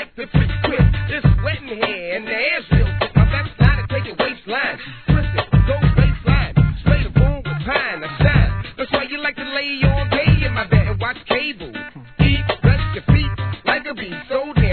like to flip quick. It's wet in here and the air's real thick. My backside to take your waistline. Twist it, go baseline. Spray the room with pine, I shine. That's why you like to lay all day in my bed and watch cable. Eat, rest your feet like a bee. So